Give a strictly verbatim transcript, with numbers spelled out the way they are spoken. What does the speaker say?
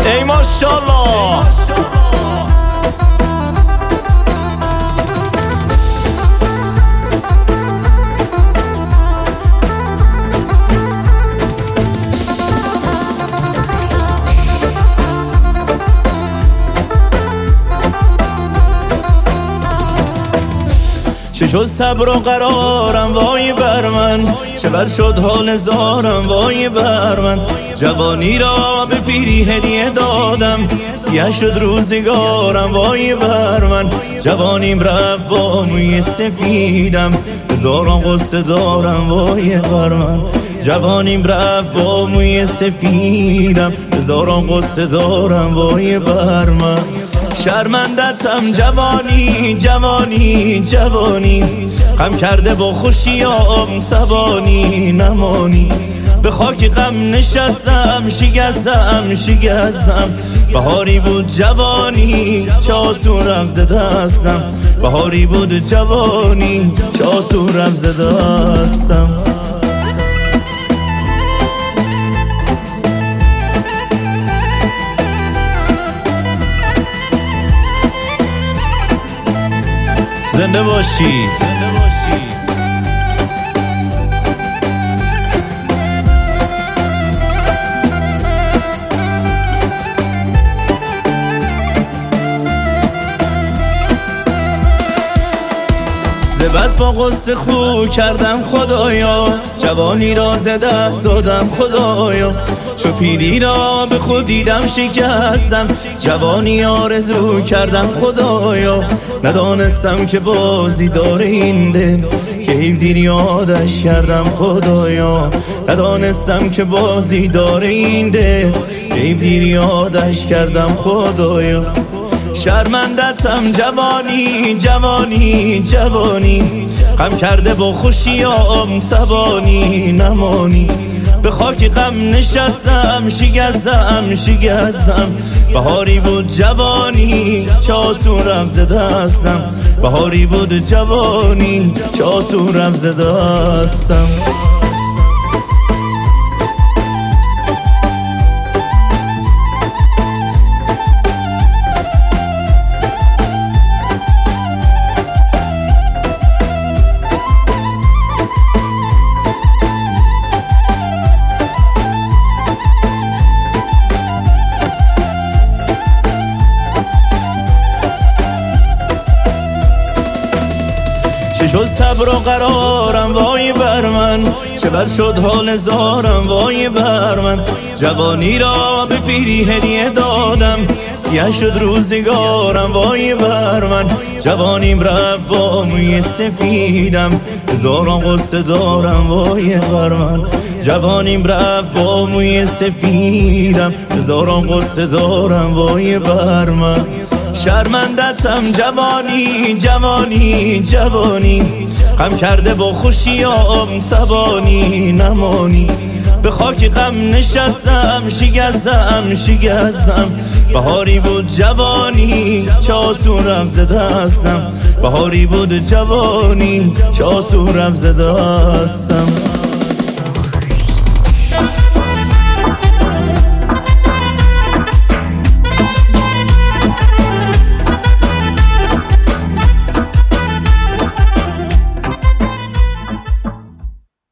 ای ماشاءالله. چه شد صبر و قرارم وای بر من، چه بر شد حال زارم وای بر من. جوانی را به پیری هدیه دادم، سیاه شد روزگارم وای بر من. جوانیم رفت با موی سفیدم، هزاران قصه دارم وای بر من. جوانیم رفت با موی سفیدم، هزاران قصه دارم وای بر من. شرمندتم جوانی جوانی جوانی، غم کرده با خوشیام سبانی نمانی. به خاک غم نشستم شکستم شکستم. بهاری بود جوانی چه آسونم ز دستم، بهاری بود جوانی چه آسونم ز دستم. زنده باشید. ز بس با قصه خو کردم خدایا، جوانی را ز دست دادم خدایا. چو پیری را به خود دیدم شکستم، جوانی آرزو کردم خدایا. ندانستم که بازی داره این دل، که حیف دیر یادش کردم خدایا. ندانستم که بازی داره این دل، که حیف دیر یادش کردم خدایا. شرمندتم جوانی جوانی جوانی، غم کرده با خوشیام سبانی نمانی. به خاک غم نشستم شکستم شکستم. بهاری بود جوانی چه آسون رفت ز دستم، بهاری بود جوانی چه آسون رفت ز دستم. چه شد صبر و قرارم وای بر من، چه بر شد حال زارم وای بر من. جوانی را به پیری هدیه دادم، سیاه شد روزگارم وای بر من. جوانیم رفت با موی سفیدم، هزاران قصه دارم وای بر من. جوانیم رفت با موی سفیدم، هزاران قصه دارم وای بر من. شرمندتم جوانی جوانی جوانی، غم کرده با خوشیام سبانی نمانی. به خاک غم نشستم شکستم شکستم. بهاری بود جوانی چه آسون رفت ز دستم، بهاری بود جوانی چه آسون رفت ز دستم.